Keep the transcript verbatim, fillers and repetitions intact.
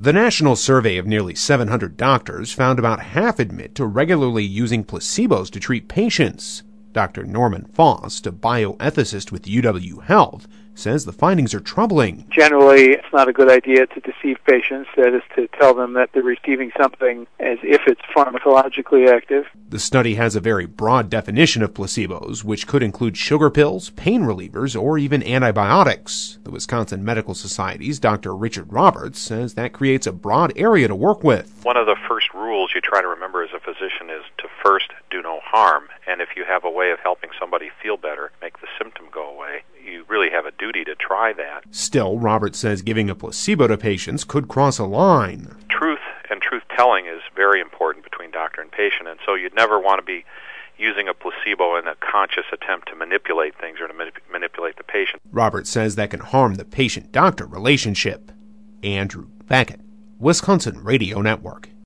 The national survey of nearly seven hundred doctors found about half admit to regularly using placebos to treat patients. Doctor Norman Faust, a bioethicist with U W Health, says the findings are troubling. Generally, it's not a good idea to deceive patients, that is to tell them that they're receiving something as if it's pharmacologically active. The study has a very broad definition of placebos, which could include sugar pills, pain relievers, or even antibiotics. The Wisconsin Medical Society's Doctor Richard Roberts says that creates a broad area to work with. One of the first rules you try to remember as a physician is to first do no harm, and if you have a way of helping somebody feel better, make the symptom go away, you really have a duty to try that. Still, Roberts says giving a placebo to patients could cross a line. Truth and truth-telling is very important between doctor and patient, and so you'd never want to be using a placebo in a conscious attempt to manipulate things or to manip- manipulate the patient. Roberts says that can harm the patient-doctor relationship. Andrew Beckett, Wisconsin Radio Network.